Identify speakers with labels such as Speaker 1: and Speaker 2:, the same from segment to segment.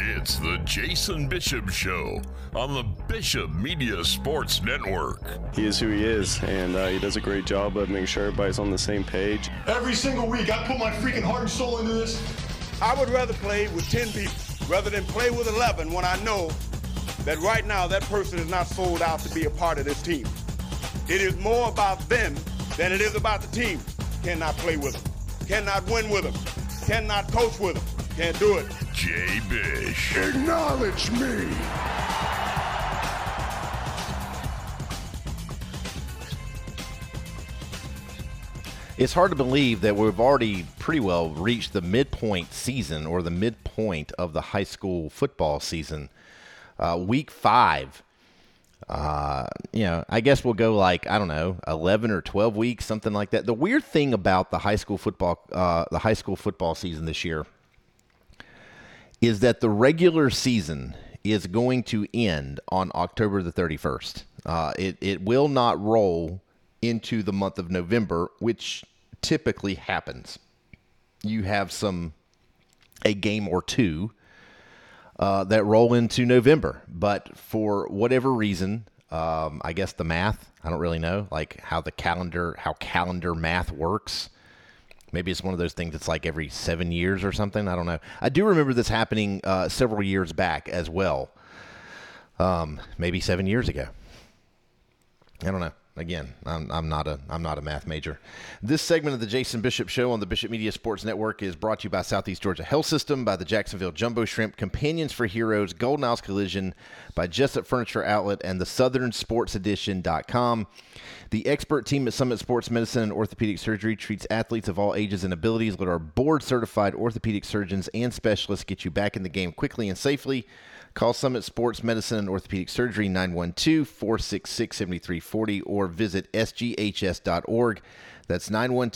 Speaker 1: It's the Jason Bishop Show on the Bishop Media Sports Network.
Speaker 2: He is who he is, and he does a great job of making sure everybody's on the same page.
Speaker 3: Every single week, I put my freaking heart and soul into this.
Speaker 4: I would rather play with 10 people rather than play with 11 when I know that right now that person is not sold out to be a part of this team. It is more about them than it is about the team. Cannot play with them. Cannot win with them. Cannot coach with them. Can't do it.
Speaker 1: Jay Bish.
Speaker 3: Acknowledge me.
Speaker 5: It's hard to believe that we've already pretty well reached the midpoint season, or the midpoint of the high school football season. Week 5. I guess we'll go 11 or 12 weeks, something like that. The weird thing about the high school football season this year is that the regular season is going to end on October the 31st. It will not roll into the month of November, which typically happens. You have a game or two that roll into November, but for whatever reason, I guess the math, I don't really know, how calendar math works. Maybe it's one of those things that's like every 7 years or something. I don't know. I do remember this happening several years back as well. Maybe 7 years ago. I don't know. Again, I'm not a math major. This segment of the Jason Bishop Show on the Bishop Media Sports Network is brought to you by Southeast Georgia Health System, by the Jacksonville Jumbo Shrimp, Companions for Heroes, Golden House Collision, by Jessup Furniture Outlet, and the SouthernSportsEdition.com. The expert team at Summit Sports Medicine and Orthopedic Surgery treats athletes of all ages and abilities. Let our board-certified orthopedic surgeons and specialists get you back in the game quickly and safely. Call Summit Sports Medicine and Orthopedic Surgery 912-466-7340 or visit sghs.org. That's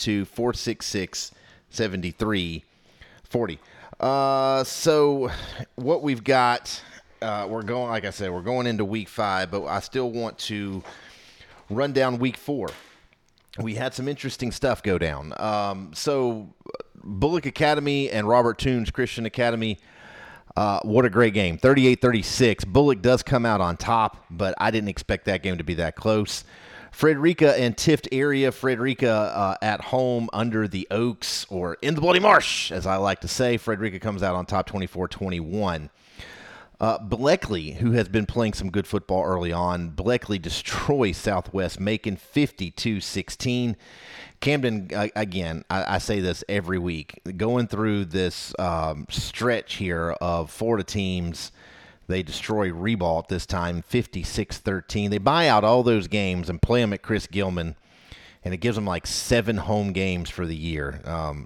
Speaker 5: 912-466-7340. So what we've got, we're going into week 5, but I still want to run down week 4. We had some interesting stuff go down. So Bullock Academy and Robert Toombs Christian Academy, what a great game. 38-36. Bullock does come out on top, but I didn't expect that game to be that close. Frederica and Tift area. Frederica at home under the Oaks, or in the Bloody Marsh, as I like to say. Frederica comes out on top 24-21. Bleckley, who has been playing some good football early on, Bleckley destroys Southwest Macon 52-16. Camden, again, I say this every week, going through this stretch here of Florida teams. They destroy Ribault this time, 56-13. They buy out all those games and play them at Chris Gilman, and it gives them 7 home games for the year.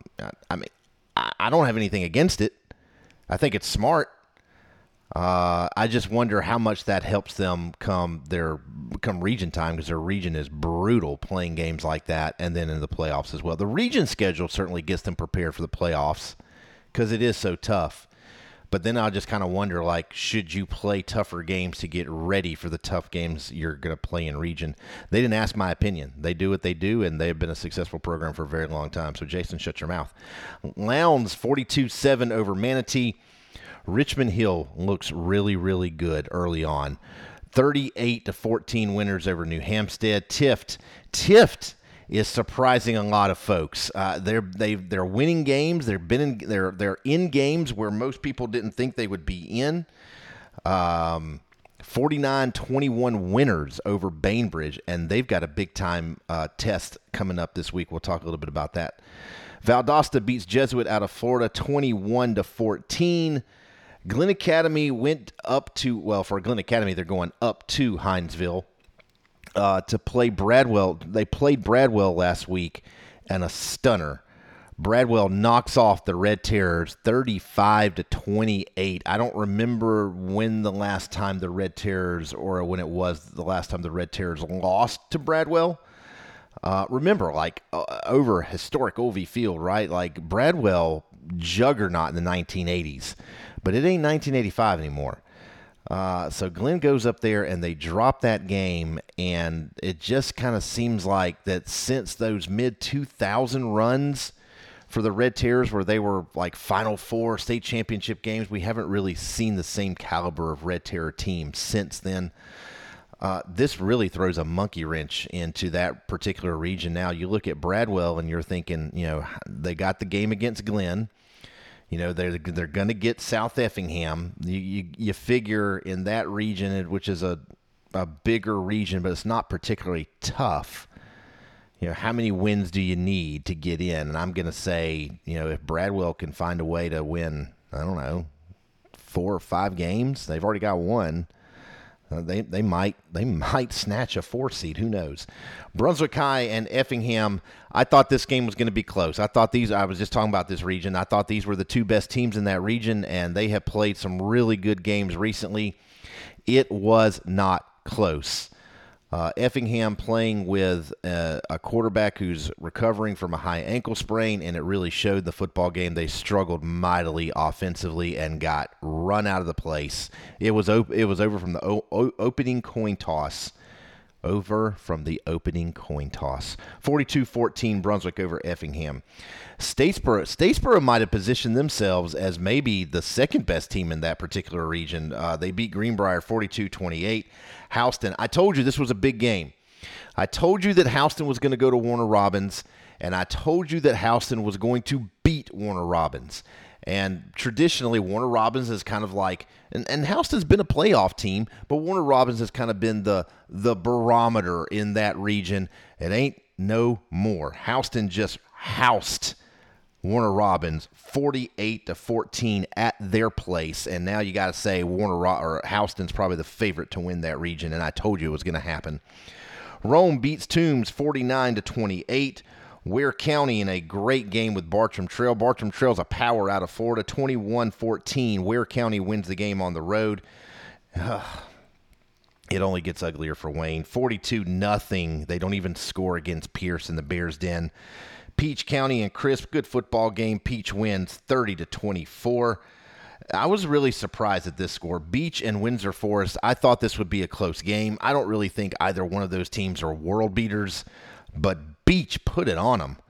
Speaker 5: I don't have anything against it. I think it's smart. I just wonder how much that helps them come region time, because their region is brutal playing games like that, and then in the playoffs as well. The region schedule certainly gets them prepared for the playoffs because it is so tough. But then I just kind of wonder, should you play tougher games to get ready for the tough games you're going to play in region? They didn't ask my opinion. They do what they do, and they've been a successful program for a very long time. So, Jason, shut your mouth. Lowndes 42-7 over Manatee. Richmond Hill looks really, really good early on. 38-14 winners over New Hampstead. Tift is surprising a lot of folks. They're winning games. They're in games where most people didn't think they would be in. 49-21 winners over Bainbridge, and they've got a big time test coming up this week. We'll talk a little bit about that. Valdosta beats Jesuit out of Florida 21-14. Glen Academy went up to, for Glen Academy, they're going up to Hinesville to play Bradwell. They played Bradwell last week, and a stunner. Bradwell knocks off the Red Terrors 35-28. I don't remember when the last time the Red Terrors, or when it was the last time the Red Terrors lost to Bradwell. Remember, over historic OV Field, right? Bradwell juggernaut in the 1980s. But it ain't 1985 anymore. So Glenn goes up there and they drop that game, and it just kind of seems like that since those mid-2000 runs for the Red Terrors where they were like Final Four, state championship games. We haven't really seen the same caliber of Red Terror team since then. This really throws a monkey wrench into that particular region. Now, you look at Bradwell and you're thinking, they got the game against Glenn. They're going to get South Effingham. You figure in that region, which is a bigger region, but it's not particularly tough. How many wins do you need to get in? And I'm going to say, if Bradwell can find a way to win, I don't know, 4 or 5 games, they've already got one. They might snatch a 4 seed. Who knows? Brunswick High and Effingham. I thought this game was going to be close. I was just talking about this region. I thought these were the 2 best teams in that region, and they have played some really good games recently. It was not close. Effingham playing with a quarterback who's recovering from a high ankle sprain, and it really showed the football game. They struggled mightily offensively and got run out of the place. It was over from the opening coin toss. 42-14 Brunswick over Effingham. Statesboro might have positioned themselves as maybe the second best team in that particular region. They beat Greenbrier 42-28. Houston, I told you this was a big game. I told you that Houston was going to go to Warner Robins, and I told you that Houston was going to beat Warner Robins. And traditionally, Warner Robins is kind of like, and Houston's been a playoff team, but Warner Robins has kind of been the barometer in that region. It ain't no more. Houston just housed Warner Robins 48-14 at their place, and now you got to say Houston's probably the favorite to win that region, and I told you it was going to happen. Rome beats Toombs 49-28. Ware County in a great game with Bartram Trail. Bartram Trail's a power out of Florida, 21-14. Ware County wins the game on the road. It only gets uglier for Wayne. 42-0. They don't even score against Pierce in the Bears Den. Peach County and Crisp, good football game. Peach wins 30-24. I was really surprised at this score. Beach and Windsor Forest, I thought this would be a close game. I don't really think either one of those teams are world beaters, but Beach put it on them.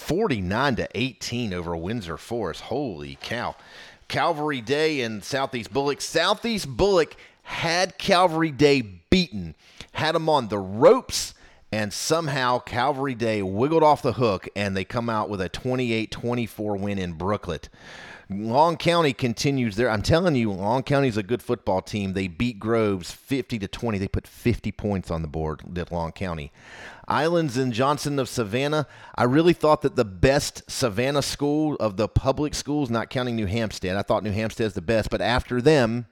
Speaker 5: 49-18 over Windsor Forest. Holy cow. Calvary Day and Southeast Bullock. Southeast Bullock had Calvary Day beaten, had them on the ropes, and somehow Calvary Day wiggled off the hook, and they come out with a 28-24 win in Brooklet. Long County continues there. I'm telling you, Long County's a good football team. They beat Groves 50-20. They put 50 points on the board at Long County. Islands and Johnson of Savannah. I really thought that the best Savannah school of the public schools, not counting New Hampstead, I thought New Hampstead's the best, but after them,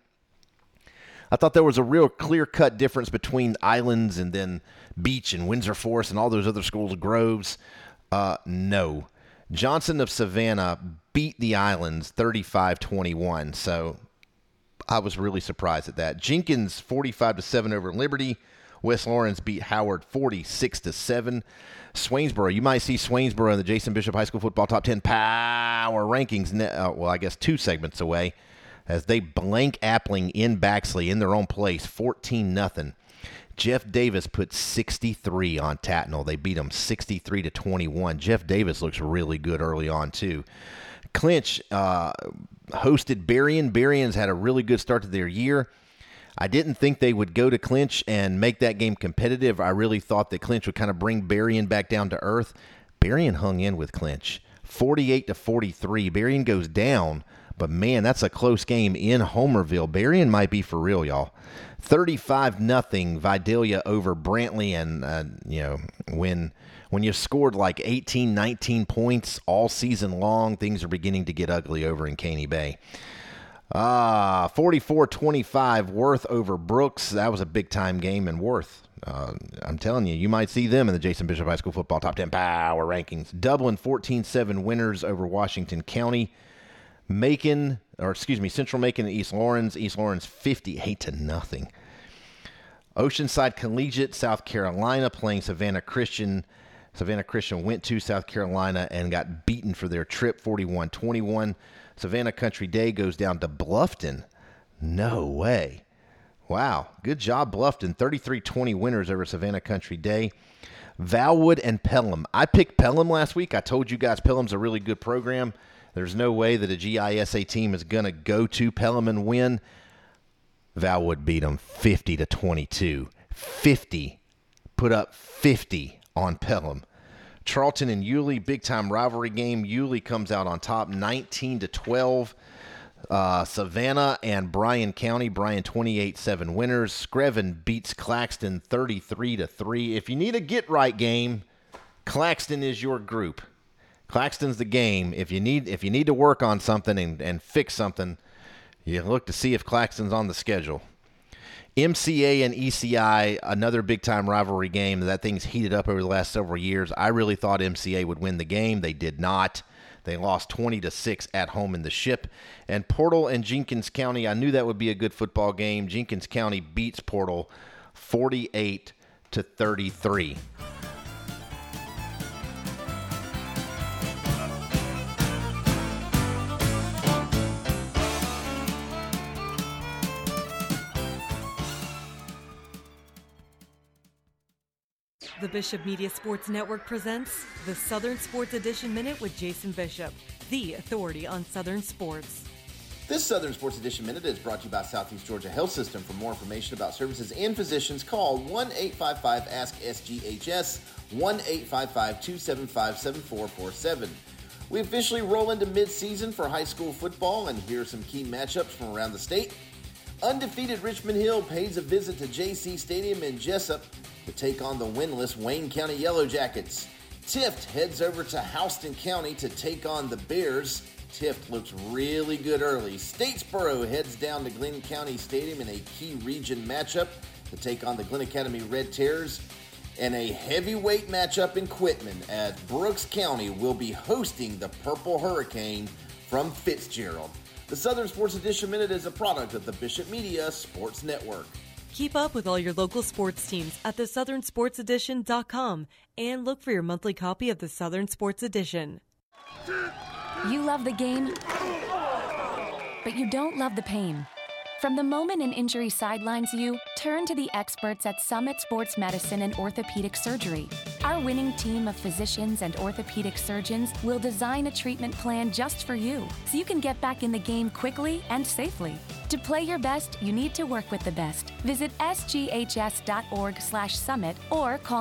Speaker 5: I thought there was a real clear-cut difference between Islands and then Beach and Windsor Forest and all those other schools, Groves. No. Johnson of Savannah beat the Islands 35-21, so I was really surprised at that. Jenkins 45-7 over Liberty. West Lawrence beat Howard 46-7. Swainsboro, you might see Swainsboro in the Jason Bishop High School Football Top 10 Power Rankings, I guess 2 segments away, as they blank Appling in Baxley in their own place, 14-0. Jeff Davis put 63 on Tatnall. They beat them 63-21. Jeff Davis looks really good early on, too. Clinch hosted Berrien. Berrien's had a really good start to their year. I didn't think they would go to Clinch and make that game competitive. I really thought that Clinch would kind of bring Berrien back down to earth. Berrien hung in with Clinch, 48-43. Berrien goes down, but man, that's a close game in Homerville. Berrien might be for real, y'all. 35-0 Vidalia over Brantley, and when you've scored like 18, 19 points all season long, things are beginning to get ugly over in Caney Bay. 44-25 Worth over Brooks. That was a big-time game in Worth. I'm telling you, you might see them in the Jason Bishop High School Football Top 10 Power Rankings. Dublin 14-7 winners over Washington County. Central Macon and East Lawrence. East Lawrence 58-0. Oceanside Collegiate, South Carolina playing Savannah Christian. Savannah Christian went to South Carolina and got beaten for their trip 41-21. Savannah Country Day goes down to Bluffton. No way. Wow. Good job, Bluffton. 33-20 winners over Savannah Country Day. Valwood and Pelham. I picked Pelham last week. I told you guys Pelham's a really good program. There's no way that a GISA team is going to go to Pelham and win. Valwood beat them 50-22. 50. Put up 50 on Pelham. Charlton and Yulee, big-time rivalry game. Yulee comes out on top, 19-12. Savannah and Bryan County. Bryan 28-7 winners. Screven beats Claxton 33-3. If you need a get-right game, Claxton is your group. Claxton's the game. If you need to work on something and fix something, you look to see if Claxton's on the schedule. MCA and ECI, another big-time rivalry game. That thing's heated up over the last several years. I really thought MCA would win the game. They did not. They lost 20-6 at home in the Ship. And Portal and Jenkins County, I knew that would be a good football game. Jenkins County beats Portal 48-33.
Speaker 6: The Bishop Media Sports Network presents the Southern Sports Edition Minute with Jason Bishop, the authority on Southern sports.
Speaker 7: This Southern Sports Edition Minute is brought to you by Southeast Georgia Health System. For more information about services and physicians, call 1-855-ASK-SGHS, 1-855-275-7447. We officially roll into midseason for high school football, and here are some key matchups from around the state. Undefeated Richmond Hill pays a visit to JC Stadium in Jessup to take on the winless Wayne County Yellow Jackets. Tift heads over to Houston County to take on the Bears. Tift looks really good early. Statesboro heads down to Glenn County Stadium in a key region matchup to take on the Glenn Academy Red Terrors. And a heavyweight matchup in Quitman as Brooks County will be hosting the Purple Hurricane from Fitzgerald. The Southern Sports Edition Minute is a product of the Bishop Media Sports Network.
Speaker 6: Keep up with all your local sports teams at thesouthernsportsedition.com and look for your monthly copy of the Southern Sports Edition.
Speaker 8: You love the game, but you don't love the pain. From the moment an injury sidelines you, turn to the experts at Summit Sports Medicine and Orthopedic Surgery. Our winning team of physicians and orthopedic surgeons will design a treatment plan just for you, so you can get back in the game quickly and safely. To play your best, you need to work with the best. Visit sghs.org/summit or call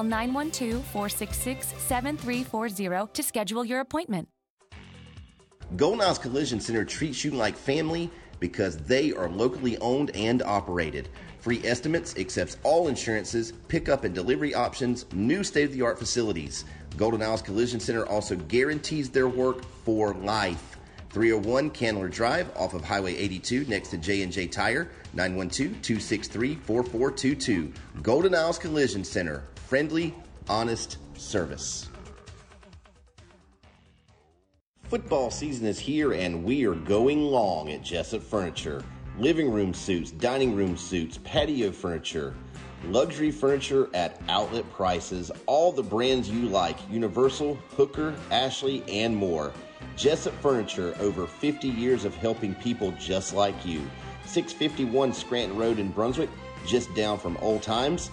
Speaker 8: 912-466-7340 to schedule your appointment.
Speaker 7: Golden Isles Collision Center treats you like family because they are locally owned and operated. Free estimates, accepts all insurances, pickup and delivery options, new state-of-the-art facilities. Golden Isles Collision Center also guarantees their work for life. 301 Candler Drive off of Highway 82 next to J&J Tire, 912-263-4422. Golden Isles Collision Center, friendly, honest service. Football season is here and we are going long at Jessup Furniture. Living room suites, dining room suites, patio furniture, luxury furniture at outlet prices, all the brands you like, Universal, Hooker, Ashley, and more. Jessup Furniture, over 50 years of helping people just like you. 651 Scranton Road in Brunswick, just down from Old Times,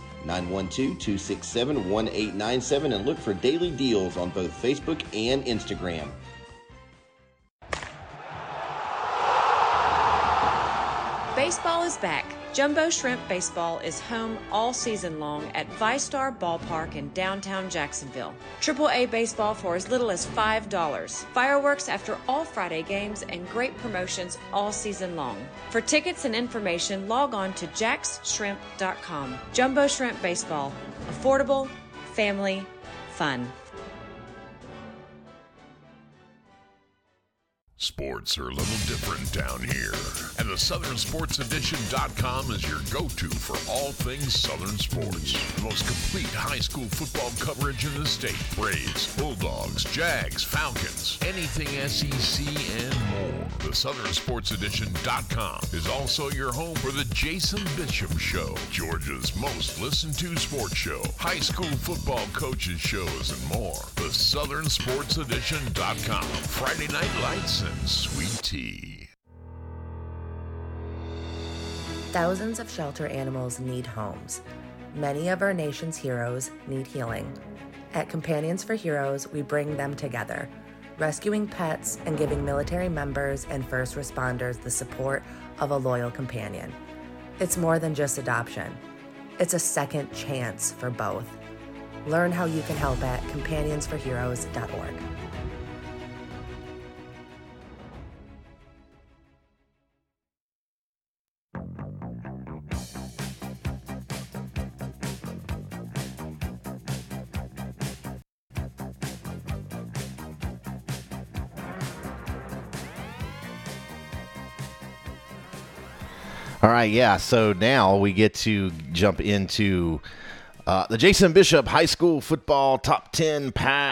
Speaker 7: 912-267-1897, and look for daily deals on both Facebook and Instagram.
Speaker 9: Baseball is back. Jumbo Shrimp Baseball is home all season long at ViStar Ballpark in downtown Jacksonville. AAA baseball for as little as $5. Fireworks after all Friday games and great promotions all season long. For tickets and information, log on to jaxshrimp.com. Jumbo Shrimp Baseball. Affordable, family, fun.
Speaker 1: Sports are a little different down here, and the SouthernSportsEdition.com is your go-to for all things Southern sports. The most complete high school football coverage in the state. Braves, Bulldogs, Jags, Falcons, anything SEC and more. The SouthernSportsEdition.com is also your home for the Jason Bishop Show, Georgia's most listened to sports show, high school football coaches shows, and more. The SouthernSportsEdition.com. Friday Night Lights and sweet tea.
Speaker 10: Thousands of shelter animals need homes. Many of our nation's heroes need healing. At Companions for Heroes, we bring them together, rescuing pets and giving military members and first responders the support of a loyal companion. It's more than just adoption. It's a second chance for both. Learn how you can help at companionsforheroes.org.
Speaker 5: All right, yeah, so now we get to jump into the Jason Bishop High School Football Top 10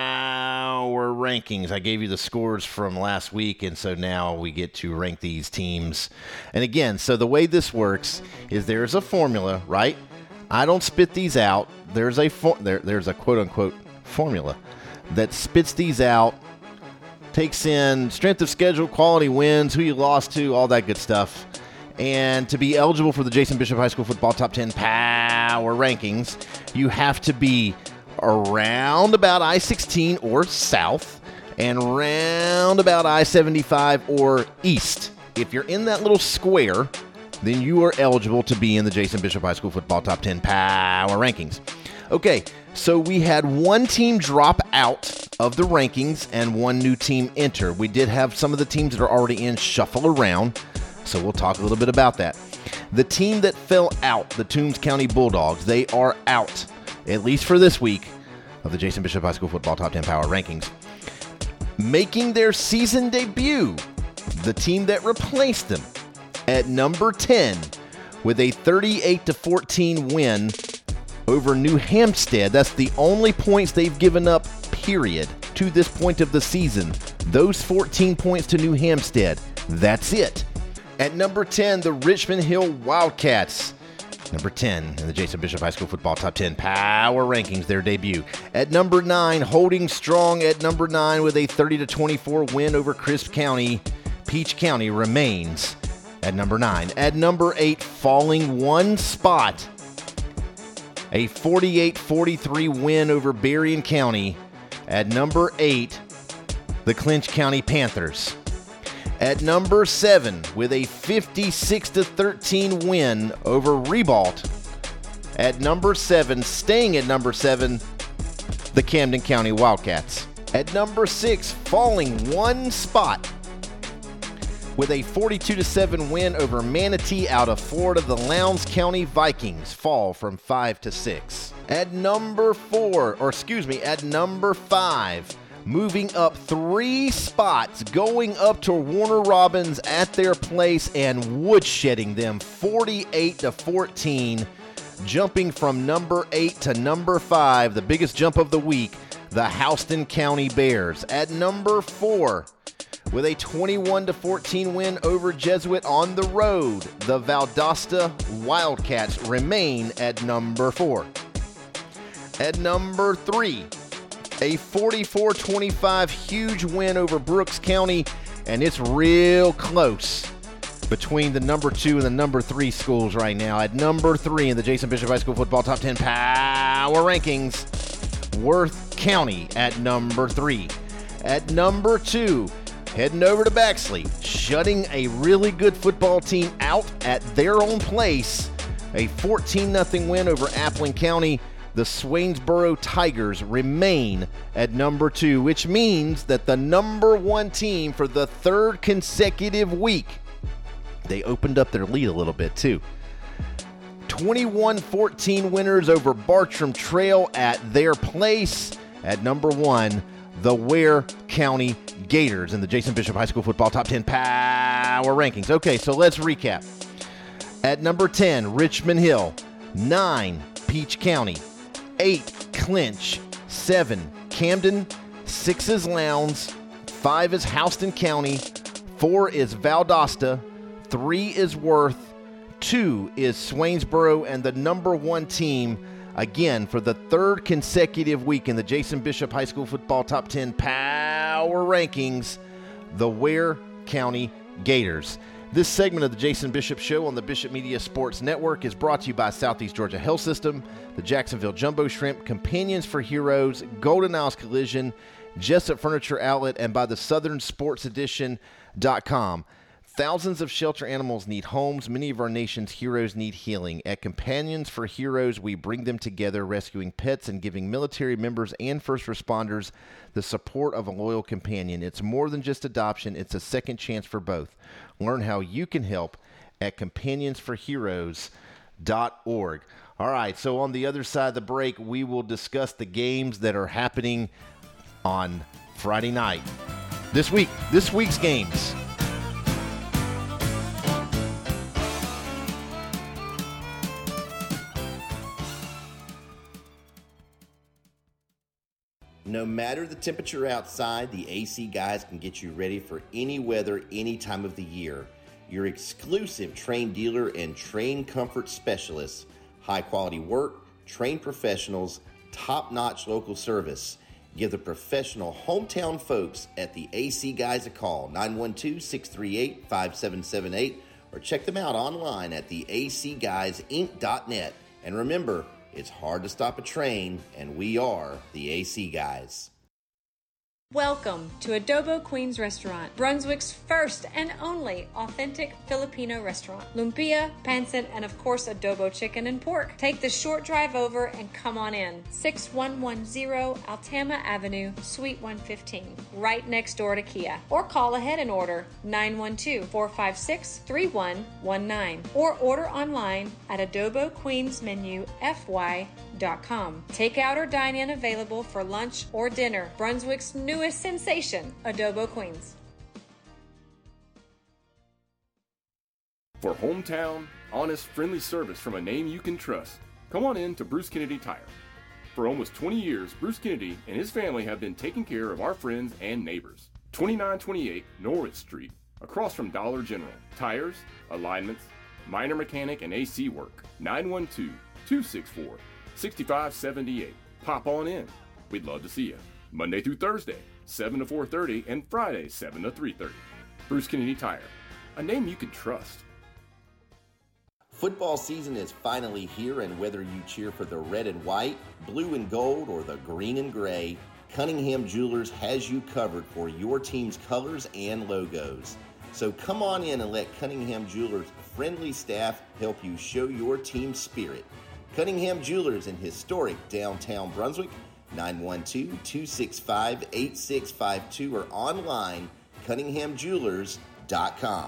Speaker 5: Power Rankings. I gave you the scores from last week, and so now we get to rank these teams. And again, so the way this works is there's a formula, right? I don't spit these out. There's a there's a quote-unquote formula that spits these out, takes in strength of schedule, quality wins, who you lost to, all that good stuff. And to be eligible for the Jason Bishop High School Football Top 10 Power Rankings, you have to be around about I-16 or south and round about I-75 or east. If you're in that little square, then you are eligible to be in the Jason Bishop High School Football Top 10 Power Rankings. Okay, so we had one team drop out of the rankings and one new team enter. We did have some of the teams that are already in shuffle around, so we'll talk a little bit about that. The team that fell out, the Toombs County Bulldogs, they are out, at least for this week, of the Jason Bishop High School Football Top 10 Power Rankings. Making their season debut, the team that replaced them at number 10 with a 38-14 win over New Hampstead. That's the only points they've given up, period, to this point of the season. Those 14 points to New Hampstead. That's it. At number 10, the Richmond Hill Wildcats. Number 10 in the Jason Bishop High School Football Top 10 Power Rankings, their debut. At number 9, holding strong at number 9 with a 30-24 win over Crisp County, Peach County remains at number 9. At number 8, falling one spot, a 48-43 win over Berrien County. At number 8, the Clinch County Panthers. At number 7, with a 56-13 win over Ribault. At number 7, staying at number 7, the Camden County Wildcats. At number 6, falling one spot, with a 42-7 win over Manatee out of Florida, the Lowndes County Vikings fall from 5 to 6. At number 5, moving up 3 spots, going up to Warner Robins at their place and woodshedding them 48-14, jumping from number 8 to number 5, the biggest jump of the week, the Houston County Bears. At number 4, with a 21-14 win over Jesuit on the road, the Valdosta Wildcats remain at number 4. At number 3, a 44-25 huge win over Brooks County, and it's real close between the number 2 and the number 3 schools right now. At number 3 in the Jason Bishop High School Football Top 10 Power Rankings, Worth County at number 3. At number 2, heading over to Baxley, shutting a really good football team out at their own place, a 14-0 win over Appling County. The Swainsboro Tigers remain at number 2, which means that the number 1 team for the 3rd consecutive week, they opened up their lead a little bit too. 21-14 winners over Bartram Trail at their place. At number 1, the Ware County Gators in the Jason Bishop High School Football Top 10 Power Rankings. Okay, so let's recap. At number 10, Richmond Hill. 9, Peach County. 8, Clinch. 7, Camden. 6 is Lowndes. 5 is Houston County. 4 is Valdosta. 3 is Worth. 2 is Swainsboro. And the number 1 team, again, for the 3rd consecutive week in the Jason Bishop High School Football Top 10 Power Rankings, the Ware County Gators. This segment of the Jason Bishop Show on the Bishop Media Sports Network is brought to you by Southeast Georgia Health System, the Jacksonville Jumbo Shrimp, Companions for Heroes, Golden Isles Collision, Jessup Furniture Outlet, and by the SouthernSportsEdition.com. Thousands of shelter animals need homes. Many of our nation's heroes need healing. At Companions for Heroes, we bring them together, rescuing pets and giving military members and first responders the support of a loyal companion. It's more than just adoption. It's a second chance for both. Learn how you can help at companionsforheroes.org. All right, so on the other side of the break, we will discuss the games that are happening on Friday night. This week's games.
Speaker 7: No matter the temperature outside, the AC Guys can get you ready for any weather, any time of the year. Your exclusive Trane dealer and Trane comfort specialists. High quality work, trained professionals, top-notch local service. Give the professional hometown folks at the AC Guys a call, 912-638-5778, or check them out online at theacguysinc.net. And remember, it's hard to stop a train, and we are the AC Guys.
Speaker 9: Welcome to Adobo Queens Restaurant, Brunswick's first and only authentic Filipino restaurant. Lumpia, pancit, and of course adobo chicken and pork. Take the short drive over and come on in. 6110 Altama Avenue, Suite 115, right next door to Kia. Or call ahead and order 912-456-3119. Or order online at adoboqueensmenufy.com. Takeout or dine-in available for lunch or dinner. Brunswick's newest sensation, Adobo Queens.
Speaker 11: For hometown, honest, friendly service from a name you can trust, come on in to Bruce Kennedy Tire. For almost 20 years, Bruce Kennedy and his family have been taking care of our friends and neighbors. 2928 Norwood Street, across from Dollar General. Tires, alignments, minor mechanic and AC work. 912-264-6578. Pop on in. We'd love to see you. Monday through Thursday, 7 to 4:30, and Friday, 7 to 3:30. Bruce Kennedy Tire, a name you can trust.
Speaker 7: Football season is finally here, and whether you cheer for the red and white, blue and gold, or the green and gray, Cunningham Jewelers has you covered for your team's colors and logos. So come on in and let Cunningham Jewelers' friendly staff help you show your team's spirit. Cunningham Jewelers in historic downtown Brunswick, 912-265-8652, or online, cunninghamjewelers.com.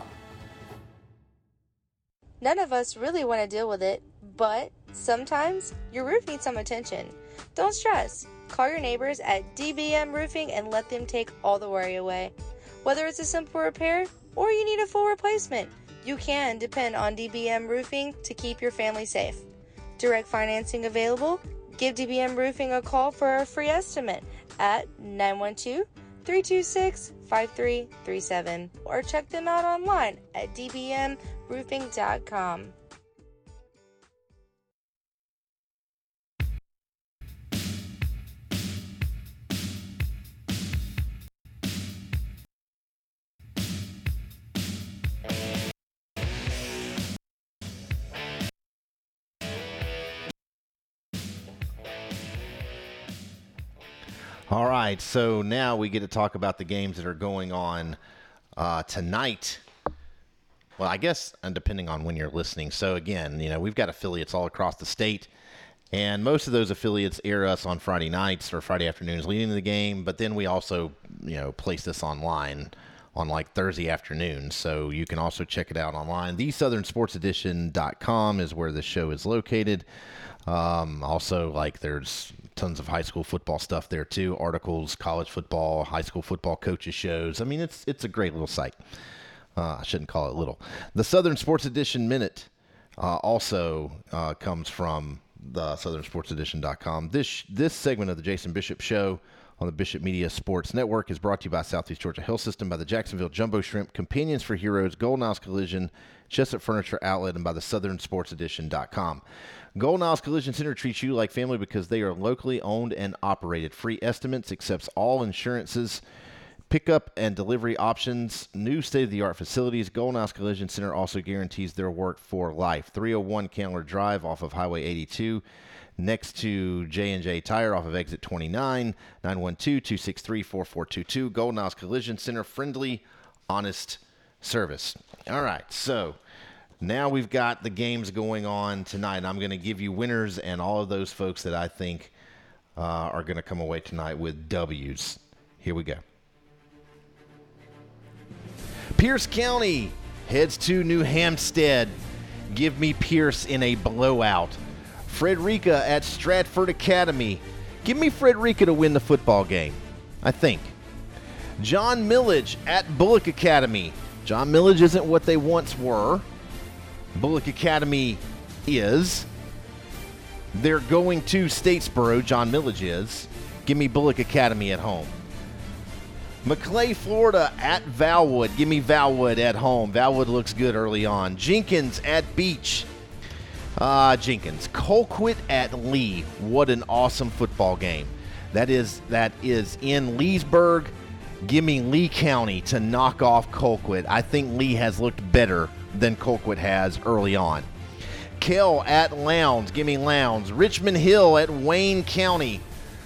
Speaker 12: None of us really want to deal with it, but sometimes your roof needs some attention. Don't stress. Call your neighbors at DBM Roofing and let them take all the worry away. Whether it's a simple repair or you need a full replacement, you can depend on DBM Roofing to keep your family safe. Direct financing available. Give DBM Roofing a call for a free estimate at 912-326-5337 or check them out online at dbmroofing.com.
Speaker 5: All right, so now we get to talk about the games that are going on tonight. Well, I guess, and depending on when you're listening. So again, we've got affiliates all across the state, and most of those affiliates air us on Friday nights or Friday afternoons leading to the game. But then we also, place this online on like Thursday afternoon. So you can also check it out online. TheSouthernSportsEdition.com is where the show is located. Also, there's tons of high school football stuff there too. Articles, college football, high school football coaches shows. I mean, it's a great little site. I shouldn't call it little. The Southern Sports Edition Minute also comes from the SouthernSportsEdition.com. This segment of the Jason Bishop Show on the Bishop Media Sports Network is brought to you by Southeast Georgia Health System, by the Jacksonville Jumbo Shrimp, Companions for Heroes, Golden Isles Collision, Jessup Furniture Outlet, and by the SouthernSportsEdition.com. Golden Isles Collision Center treats you like family because they are locally owned and operated. Free estimates, accepts all insurances, Pickup and delivery options, new state-of-the-art facilities. Golden House Collision Center also guarantees their work for life. 301 Candler Drive off of Highway 82, next to J&J Tire off of exit 29, 912-263-4422. Golden House Collision Center, friendly, honest service. All right, so now we've got the games going on tonight. I'm going to give you winners and all of those folks that I think are going to come away tonight with W's. Here we go. Pierce County heads to New Hampstead. Give me Pierce in a blowout. Frederica at Stratford Academy. Give me Frederica to win the football game, I think. John Millage at Bullock Academy. John Millage isn't what they once were. Bullock Academy is. They're going to Statesboro. John Millage is. Give me Bullock Academy at home. McClay, Florida at Valwood. Give me Valwood at home. Valwood looks good early on. Jenkins at Beach. Jenkins. Colquitt at Lee. What an awesome football game. That is in Leesburg. Give me Lee County to knock off Colquitt. I think Lee has looked better than Colquitt has early on. Kell at Lowndes. Give me Lowndes. Richmond Hill at Wayne County.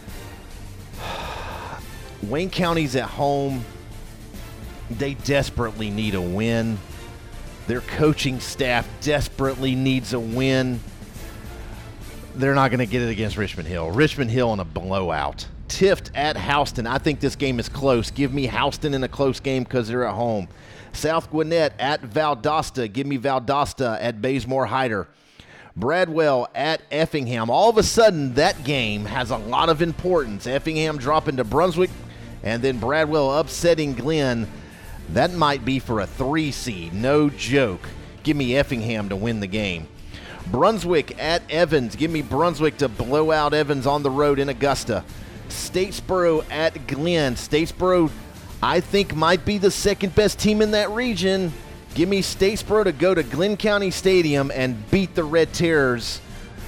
Speaker 5: Wayne County's at home. They desperately need a win. Their coaching staff desperately needs a win. They're not going to get it against Richmond Hill. Richmond Hill in a blowout. Tift at Houston. I think this game is close. Give me Houston in a close game because they're at home. South Gwinnett at Valdosta. Give me Valdosta at Bazemore Hyder. Bradwell at Effingham. All of a sudden, that game has a lot of importance. Effingham dropping to Brunswick, and then Bradwell upsetting Glenn. That might be for a 3 seed. No joke. Give me Effingham to win the game. Brunswick at Evans. Give me Brunswick to blow out Evans on the road in Augusta. Statesboro at Glenn. Statesboro, I think, might be the second best team in that region. Give me Statesboro to go to Glenn County Stadium and beat the Red Terrors.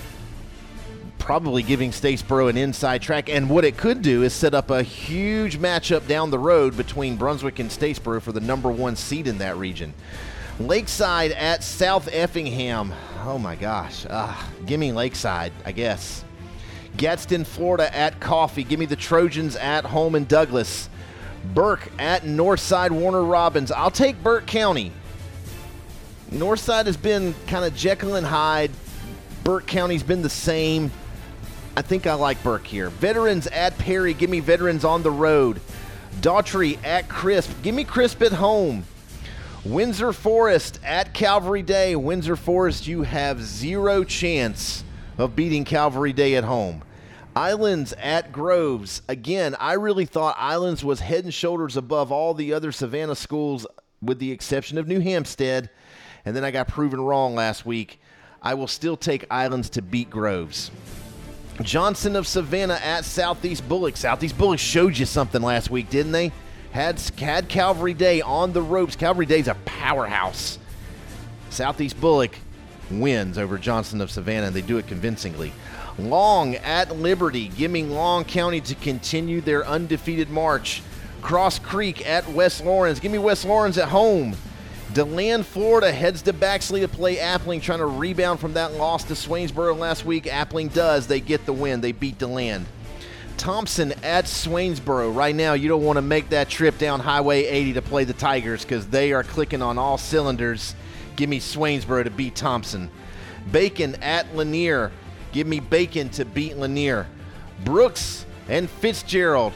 Speaker 5: Probably giving Statesboro an inside track. And what it could do is set up a huge matchup down the road between Brunswick and Statesboro for the number 1 seed in that region. Lakeside at South Effingham. Oh, my gosh. Give me Lakeside, I guess. Gadsden, Florida at Coffee. Give me the Trojans at home in Douglas. Burke at Northside Warner Robins. I'll take Burke County. Northside has been kind of Jekyll and Hyde. Burke County's been the same. I think I like Burke here. Veterans at Perry. Give me Veterans on the road. Daughtry at Crisp. Give me Crisp at home. Windsor Forest at Calvary Day. Windsor Forest, you have 0 chance of beating Calvary Day at home. Islands at Groves. Again, I really thought Islands was head and shoulders above all the other Savannah schools with the exception of New Hampstead. And then I got proven wrong last week. I will still take Islands to beat Groves. Johnson of Savannah at Southeast Bullock. Southeast Bullock showed you something last week, didn't they? Had Calvary Day on the ropes. Calvary Day's a powerhouse. Southeast Bullock wins over Johnson of Savannah, and they do it convincingly. Long at Liberty. Give me Long County to continue their undefeated march. Cross Creek at West Lawrence. Give me West Lawrence at home. DeLand, Florida heads to Baxley to play Appling, trying to rebound from that loss to Swainsboro last week. Appling does. They get the win. They beat DeLand. Thompson at Swainsboro. Right now, you don't want to make that trip down Highway 80 to play the Tigers because they are clicking on all cylinders. Give me Swainsboro to beat Thompson. Bacon at Lanier. Give me Bacon to beat Lanier. Brooks and Fitzgerald.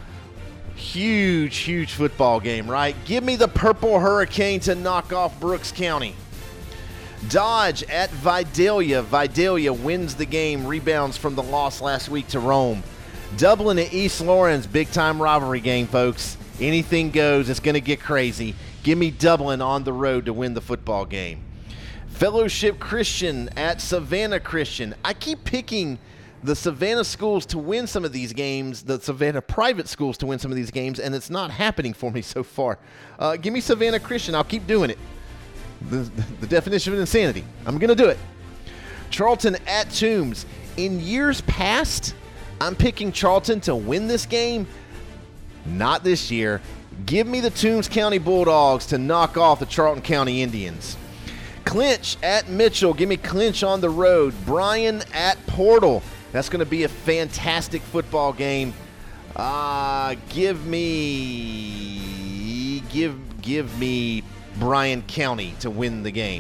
Speaker 5: Huge football game, right? Give me the Purple Hurricane to knock off Brooks County. Dodge at Vidalia. Vidalia wins the game, rebounds from the loss last week to Rome. Dublin at East Lawrence, big-time rivalry game, folks. Anything goes. It's going to get crazy. Give me Dublin on the road to win the football game. Fellowship Christian at Savannah Christian. I keep picking the Savannah schools to win some of these games, the Savannah private schools to win some of these games, and it's not happening for me so far. Give me Savannah Christian. I'll keep doing it. The definition of insanity. I'm going to do it. Charlton at Toombs. In years past, I'm picking Charlton to win this game. Not this year. Give me the Toombs County Bulldogs to knock off the Charlton County Indians. Clinch at Mitchell. Give me Clinch on the road. Bryan at Portal. That's going to be a fantastic football game. Give me Bryan County to win the game.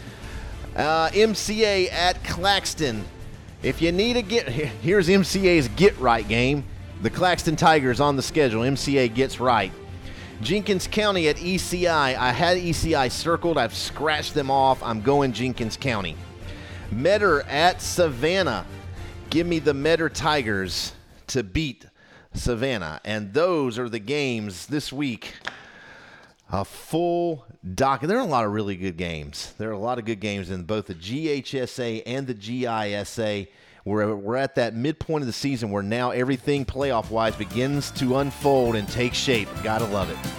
Speaker 5: MCA at Claxton. If you need here's MCA's get right game. The Claxton Tigers on the schedule. MCA gets right. Jenkins County at ECI. I had ECI circled. I've scratched them off. I'm going Jenkins County. Metter at Savannah. Give me the Metter Tigers to beat Savannah. And those are the games this week. A full docket. There are a lot of really good games. There are a lot of good games in both the GHSA and the GISA. We're at that midpoint of the season where now everything playoff-wise begins to unfold and take shape. Gotta love it.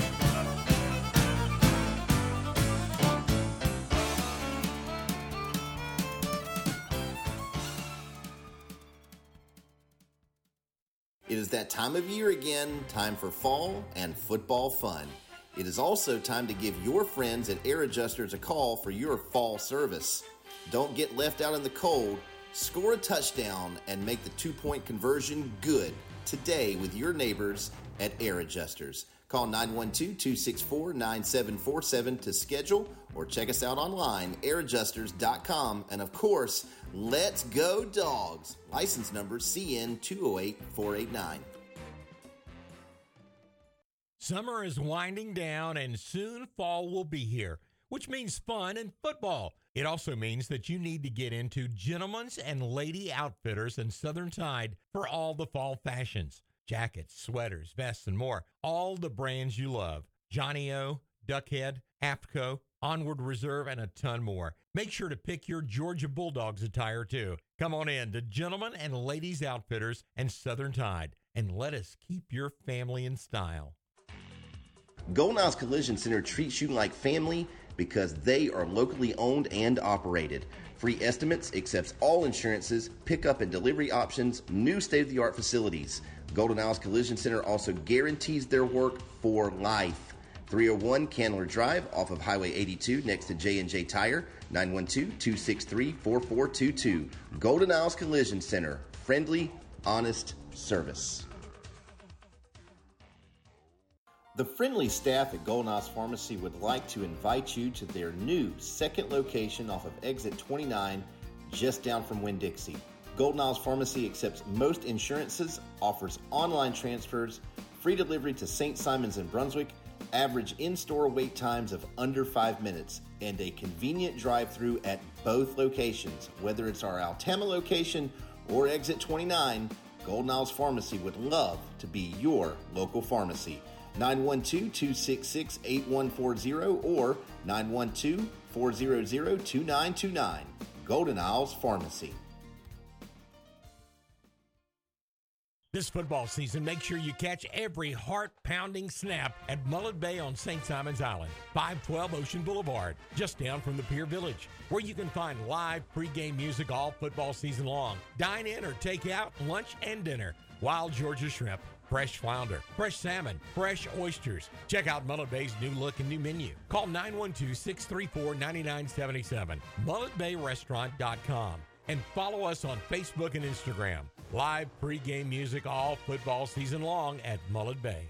Speaker 7: It is that time of year again, time for fall and football fun. It is also time to give your friends at Air Adjusters a call for your fall service. Don't get left out in the cold. Score a touchdown and make the 2-point conversion good today with your neighbors at Air Adjusters. Call 912-264-9747 to schedule or check us out online, airadjusters.com. And of course, let's go Dogs. License number CN 208489.
Speaker 13: Summer is winding down and soon fall will be here, which means fun and football. It also means that you need to get into Gentlemen's and Lady Outfitters and Southern Tide for all the fall fashions. Jackets, sweaters, vests, and more. All the brands you love. Johnny-O, Duckhead, AFTCO, Onward Reserve, and a ton more. Make sure to pick your Georgia Bulldogs attire, too. Come on in to Gentlemen and Ladies Outfitters and Southern Tide, and let us keep your family in style.
Speaker 7: Golden Isles Collision Center treats you like family because they are locally owned and operated. Free estimates, accepts all insurances, pickup and delivery options, new state-of-the-art facilities. Golden Isles Collision Center also guarantees their work for life. 301 Candler Drive off of Highway 82 next to J&J Tire, 912-263-4422. Golden Isles Collision Center, friendly, honest service. The friendly staff at Golden Isles Pharmacy would like to invite you to their new second location off of Exit 29, just down from Winn-Dixie. Golden Isles Pharmacy accepts most insurances, offers online transfers, free delivery to St. Simons and Brunswick, average in-store wait times of under 5 minutes, and a convenient drive-through at both locations. Whether it's our Altama location or Exit 29, Golden Isles Pharmacy would love to be your local pharmacy. 912-266-8140 or 912-400-2929. Golden Isles Pharmacy.
Speaker 13: This football season, make sure you catch every heart-pounding snap at Mullet Bay on St. Simon's Island, 512 Ocean Boulevard, just down from the Pier Village, where you can find live pregame music all football season long. Dine in or take out lunch and dinner. Wild Georgia shrimp, fresh flounder, fresh salmon, fresh oysters. Check out Mullet Bay's new look and new menu. Call 912-634-9977, mulletbayrestaurant.com, and follow us on Facebook and Instagram. Live pregame music all football season long at Mullet Bay.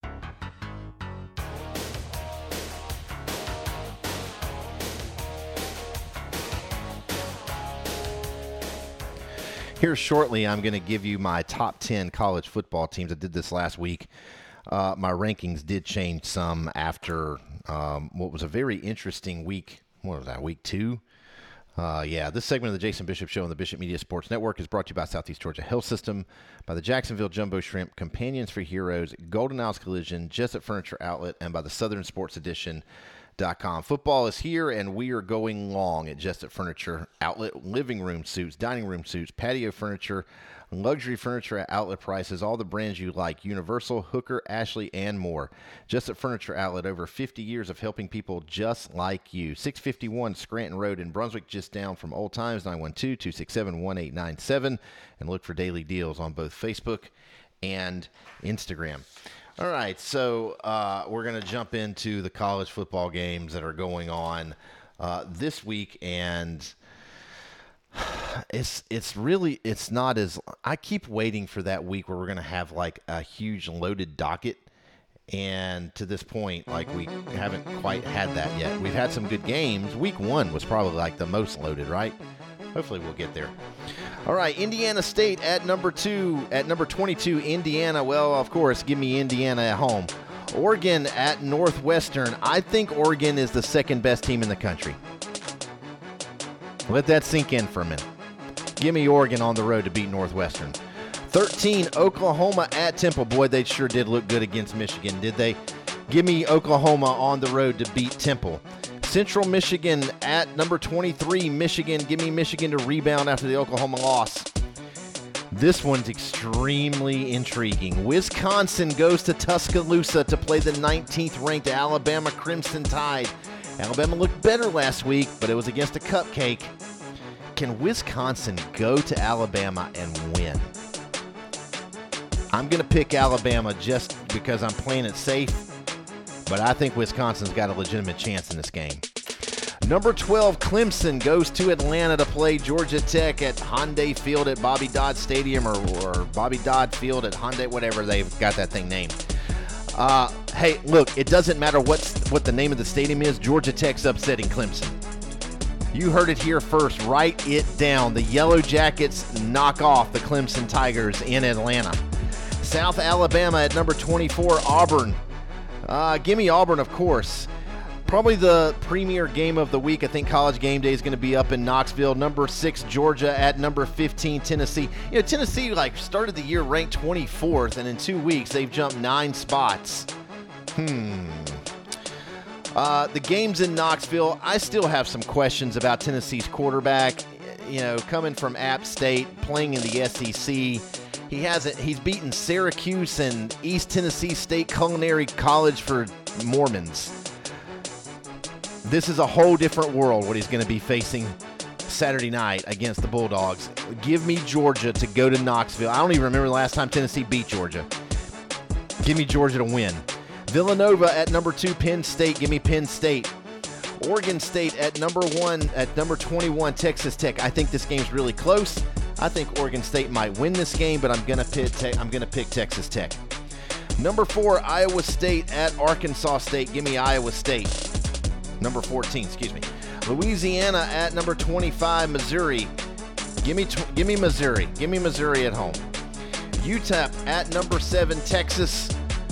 Speaker 5: Here shortly, I'm going to give you my top 10 college football teams. I did this last week. My rankings did change some after what was a very interesting week. What was that, week 2? This segment of the Jason Bishop Show on the Bishop Media Sports Network is brought to you by Southeast Georgia Health System, by the Jacksonville Jumbo Shrimp, Companions for Heroes, Golden Isles Collision, Jessup Furniture Outlet, and by the Southern Sports Edition.com. Football is here, and we are going long at Jessup Furniture Outlet. Living room suites, dining room suites, patio furniture, luxury furniture at outlet prices, all the brands you like, Universal, Hooker, Ashley, and more. Jessup Furniture Outlet, over 50 years of helping people just like you. 651 Scranton Road in Brunswick, just down from Old Times, 912-267-1897, and look for daily deals on both Facebook and Instagram. All right, so we're going to jump into the college football games that are going on this week, and it's not as – I keep waiting for that week where we're going to have, like, a huge loaded docket, and to this point, like, we haven't quite had that yet. We've had some good games. Week 1 was probably, like, the most loaded, right? Hopefully we'll get there. All right, Indiana State at number 2. At number 22, Indiana. Well, of course, give me Indiana at home. Oregon at Northwestern. I think Oregon is the second best team in the country. Let that sink in for a minute. Give me Oregon on the road to beat Northwestern. 13, Oklahoma at Temple. Boy, they sure did look good against Michigan, did they? Give me Oklahoma on the road to beat Temple. Central Michigan at number 23, Michigan. Give me Michigan to rebound after the Oklahoma loss. This one's extremely intriguing. Wisconsin goes to Tuscaloosa to play the 19th-ranked Alabama Crimson Tide. Alabama looked better last week, but it was against a cupcake. Can Wisconsin go to Alabama and win? I'm going to pick Alabama just because I'm playing it safe, but I think Wisconsin's got a legitimate chance in this game. Number 12, Clemson goes to Atlanta to play Georgia Tech at Hyundai Field at Bobby Dodd Stadium or Bobby Dodd Field at Hyundai, whatever they've got that thing named. Hey, look, it doesn't matter what the name of the stadium is. Georgia Tech's upsetting Clemson. You heard it here first. Write it down. The Yellow Jackets knock off the Clemson Tigers in Atlanta. South Alabama at number 24, Auburn. Give me Auburn, of course. Probably the premier game of the week. I think College Game Day is going to be up in Knoxville. Number 6, Georgia at number 15, Tennessee. You know, Tennessee started the year ranked 24th, and in 2 weeks they've jumped 9 spots. The games in Knoxville, I still have some questions about Tennessee's quarterback. You know, coming from App State, playing in the SEC. He's beaten Syracuse and East Tennessee State Culinary College for Mormons. This is a whole different world, what he's going to be facing Saturday night against the Bulldogs. Give me Georgia to go to Knoxville. I don't even remember the last time Tennessee beat Georgia. Give me Georgia to win. Villanova at number 2, Penn State. Give me Penn State. Oregon State at number 1, at number 21, Texas Tech. I think this game's really close. I think Oregon State might win this game, but I'm gonna pick Texas Tech. Number 4, Iowa State at Arkansas State. Give me Iowa State. Number 14, excuse me. Louisiana at number 25, Missouri. Give me Missouri. Give me Missouri at home. UTEP at number 7, Texas.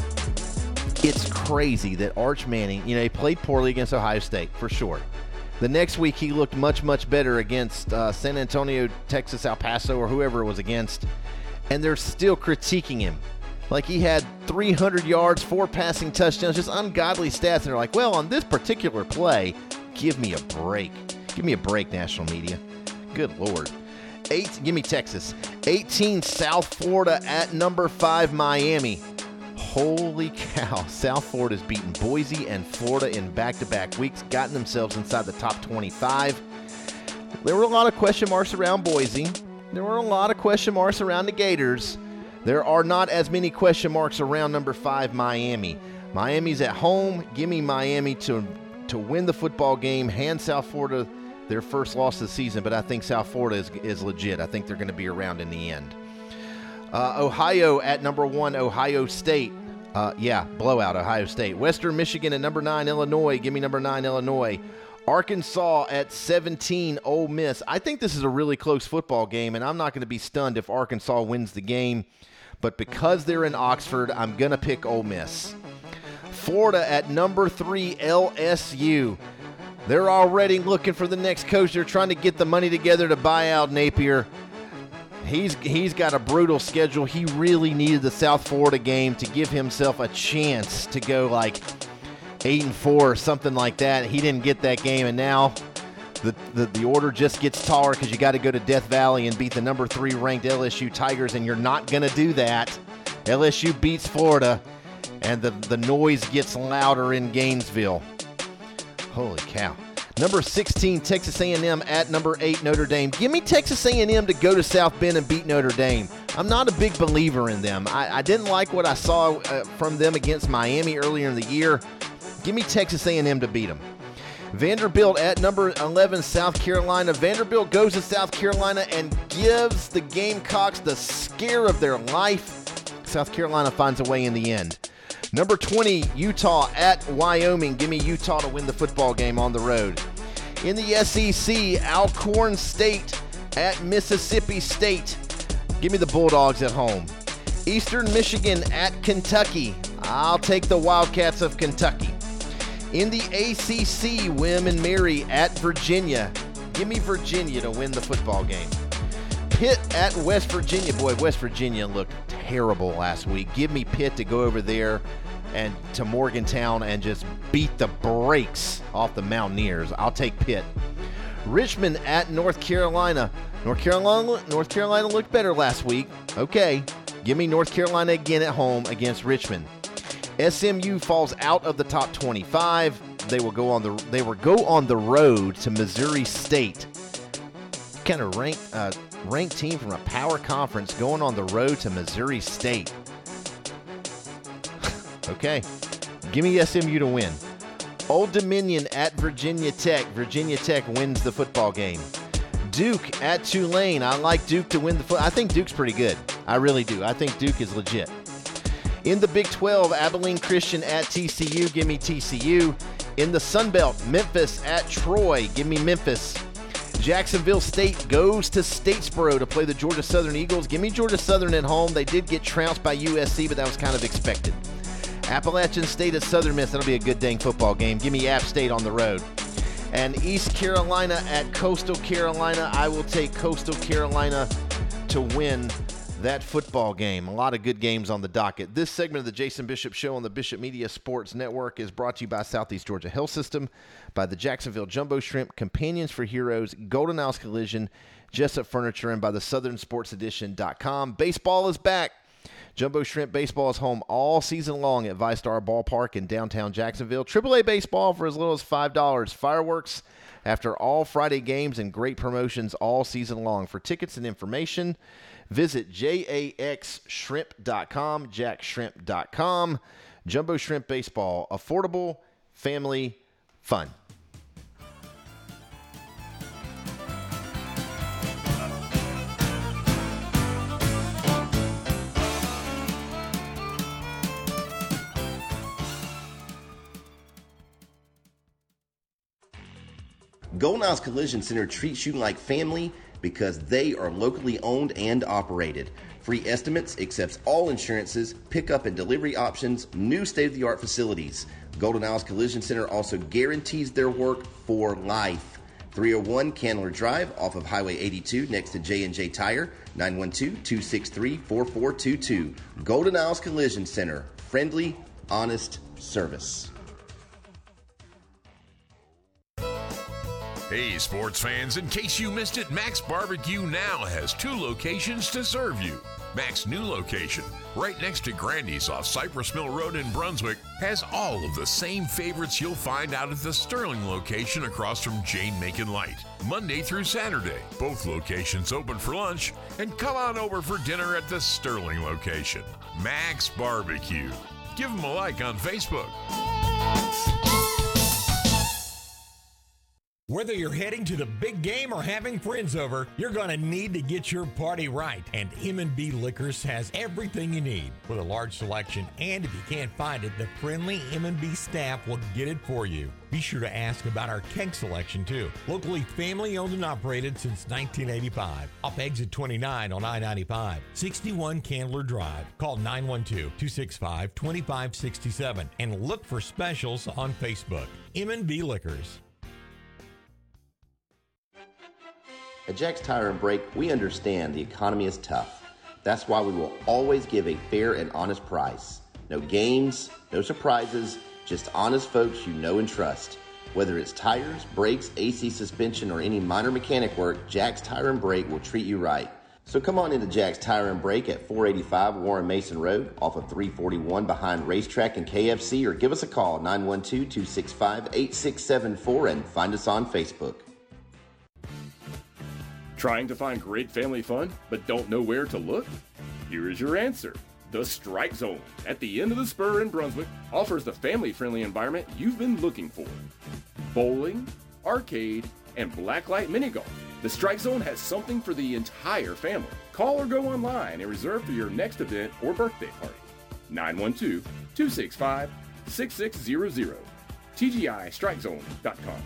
Speaker 5: It's crazy that Arch Manning, he played poorly against Ohio State, for sure. The next week, he looked much, much better against San Antonio, Texas, El Paso, or whoever it was against, and they're still critiquing him. Like, he had 300 yards, 4 passing touchdowns, just ungodly stats, and they're like, well, on this particular play, give me a break. Give me a break, national media. Good Lord. Give me Texas. 18, South Florida at number 5, Miami. Holy cow. South Florida's beaten Boise and Florida in back-to-back weeks, gotten themselves inside the top 25. There were a lot of question marks around Boise. There were a lot of question marks around the Gators. There are not as many question marks around number 5, Miami. Miami's at home. Give me Miami to win the football game, hand South Florida their first loss of the season, but I think South Florida is legit. I think they're going to be around in the end. Ohio at number 1, Ohio State. Blowout, Ohio State. Western Michigan at number 9, Illinois. Give me number 9, Illinois. Arkansas at 17, Ole Miss. I think this is a really close football game, and I'm not going to be stunned if Arkansas wins the game. But because they're in Oxford, I'm going to pick Ole Miss. Florida at number 3, LSU. They're already looking for the next coach. They're trying to get the money together to buy out Napier. He's got a brutal schedule. He really needed the South Florida game to give himself a chance to go like 8-4 or something like that. He didn't get that game, and now the order just gets taller because you got to go to Death Valley and beat the number 3 ranked LSU Tigers, and you're not going to do that. LSU beats Florida, and the noise gets louder in Gainesville. Holy cow. Number 16, Texas A&M at number 8, Notre Dame. Give me Texas A&M to go to South Bend and beat Notre Dame. I'm not a big believer in them. I didn't like what I saw from them against Miami earlier in the year. Give me Texas A&M to beat them. Vanderbilt at number 11, South Carolina. Vanderbilt goes to South Carolina and gives the Gamecocks the scare of their life. South Carolina finds a way in the end. Number 20, Utah at Wyoming. Give me Utah to win the football game on the road. In the SEC, Alcorn State at Mississippi State. Give me the Bulldogs at home. Eastern Michigan at Kentucky. I'll take the Wildcats of Kentucky. In the ACC, William and Mary at Virginia. Give me Virginia to win the football game. Pitt at West Virginia. Boy, West Virginia looked terrible last week. Give me Pitt to go over there and to Morgantown and just beat the brakes off the Mountaineers. I'll take Pitt. Richmond at North Carolina. North Carolina looked better last week. Okay, give me North Carolina again at home against Richmond. SMU falls out of the top 25. They will go on the road to Missouri State. Kind of ranked team from a power conference going on the road to Missouri State. Okay, give me SMU to win. Old Dominion at Virginia Tech. Virginia Tech wins the football game. Duke at Tulane. I like Duke to win I think Duke's pretty good. I really do. I think Duke is legit. In the Big 12, Abilene Christian at TCU. Give me TCU. In the Sun Belt, Memphis at Troy. Give me Memphis. Jacksonville State goes to Statesboro to play the Georgia Southern Eagles. Give me Georgia Southern at home. They did get trounced by USC, but that was kind of expected. Appalachian State at Southern Miss. That'll be a good dang football game. Give me App State on the road. And East Carolina at Coastal Carolina. I will take Coastal Carolina to win that football game. A lot of good games on the docket. This segment of the Jason Bishop Show on the Bishop Media Sports Network is brought to you by Southeast Georgia Health System, by the Jacksonville Jumbo Shrimp, Companions for Heroes, Golden House Collision, Jessup Furniture, and by the SouthernSportsEdition.com. Baseball is back. Jumbo Shrimp Baseball is home all season long at VyStar Ballpark in downtown Jacksonville. AAA baseball for as little as $5. Fireworks after all Friday games and great promotions all season long. For tickets and information, visit jaxshrimp.com, jackshrimp.com. Jumbo Shrimp Baseball, affordable, family, fun.
Speaker 7: Golden House Collision Center treats you like family because they are locally owned and operated. Free estimates, accepts all insurances, pickup and delivery options, new state-of-the-art facilities. Golden House Collision Center also guarantees their work for life. 301 Candler Drive off of Highway 82 next to J&J Tire, 912-263-4422. Golden House Collision Center, friendly, honest service.
Speaker 1: Hey, sports fans, in case you missed it, Max Barbecue now has 2 locations to serve you. Mac's new location, right next to Grandy's off Cypress Mill Road in Brunswick, has all of the same favorites you'll find out at the Sterling location across from Jane Macon Light. Monday through Saturday, both locations open for lunch, and come on over for dinner at the Sterling location. Max Barbecue. Give them a like on Facebook.
Speaker 13: Whether you're heading to the big game or having friends over, you're going to need to get your party right. And M&B Liquors has everything you need with a large selection. And if you can't find it, the friendly M&B staff will get it for you. Be sure to ask about our keg selection, too. Locally family owned and operated since 1985. Off exit 29 on I-95, 61 Candler Drive. Call 912-265-2567 and look for specials on Facebook. M&B Liquors.
Speaker 7: At Jack's Tire and Brake, we understand the economy is tough. That's why we will always give a fair and honest price. No games, no surprises, just honest folks you know and trust. Whether it's tires, brakes, AC suspension, or any minor mechanic work, Jack's Tire and Brake will treat you right. So come on into Jack's Tire and Brake at 485 Warren Mason Road off of 341 behind Racetrack and KFC, or give us a call 912-265-8674 and find us on Facebook.
Speaker 11: Trying to find great family fun, but don't know where to look? Here is your answer. The Strike Zone at the end of the spur in Brunswick offers the family-friendly environment you've been looking for. Bowling, arcade, and blacklight mini-golf. The Strike Zone has something for the entire family. Call or go online and reserve for your next event or birthday party. 912-265-6600. TGIStrikeZone.com.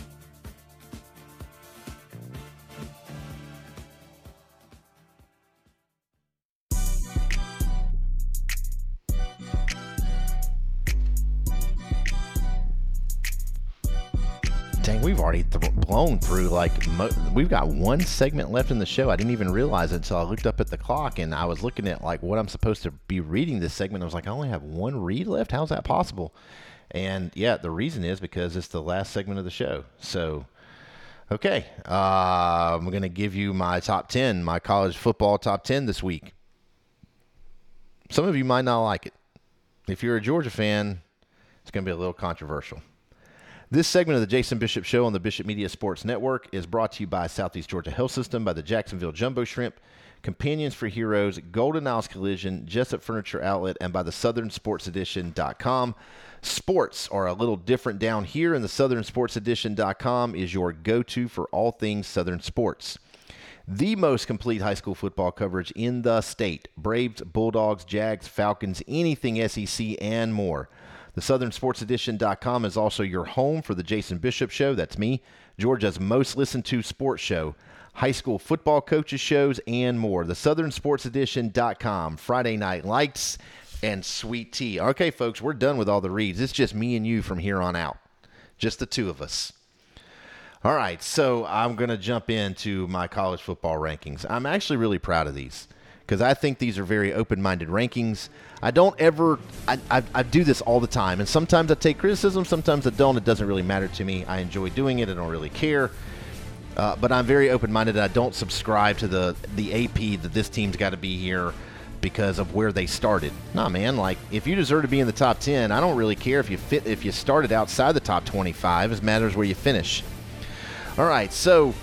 Speaker 5: Dang, we've already blown through we've got one segment left in the show. I didn't even realize it until I looked up at the clock and I was looking at what I'm supposed to be reading this segment. I was like, I only have one read left. How's that possible? And yeah, the reason is because it's the last segment of the show. So, okay, I'm going to give you my top 10, my college football top 10 this week. Some of you might not like it. If you're a Georgia fan, it's going to be a little controversial. This segment of the Jason Bishop Show on the Bishop Media Sports Network is brought to you by Southeast Georgia Health System, by the Jacksonville Jumbo Shrimp, Companions for Heroes, Golden Isles Collision, Jessup Furniture Outlet, and by the SouthernSportsEdition.com. Sports are a little different down here, and the SouthernSportsEdition.com is your go-to for all things Southern sports. The most complete high school football coverage in the state. Braves, Bulldogs, Jags, Falcons, anything SEC, and more. The SouthernSportsEdition.com is also your home for the Jason Bishop Show. That's me, Georgia's most listened to sports show, high school football coaches shows, and more. The SouthernSportsEdition.com, Friday Night Lights, and Sweet Tea. Okay, folks, we're done with all the reads. It's just me and you from here on out. Just the two of us. All right, so I'm going to jump into my college football rankings. I'm actually really proud of these because I think these are very open-minded rankings. I don't ever – I do this all the time, and sometimes I take criticism, sometimes I don't. It doesn't really matter to me. I enjoy doing it. I don't really care. But I'm very open-minded, and I don't subscribe to the AP that this team's got to be here because of where they started. Nah, man, if you deserve to be in the top 10, I don't really care if you started outside the top 25. It matters where you finish. All right, so